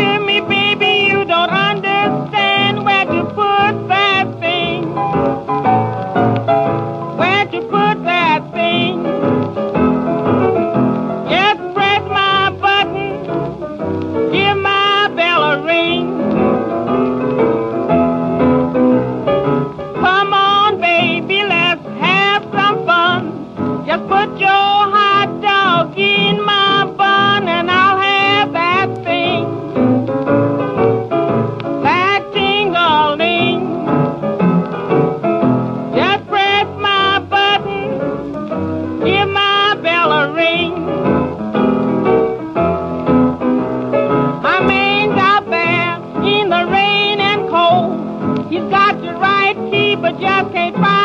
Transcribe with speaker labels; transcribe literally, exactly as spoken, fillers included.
Speaker 1: to me, baby, you don't understand where to put that thing. Where to put that thing. Just press my button, give my bell a ring. Come on, baby, let's have some fun. Just put your hot dog in my bun and I'll have that thing. That ting-a-ling. Just press my button, give my bell a ring. My man's out there in the rain and cold. He's got the right key but just can't find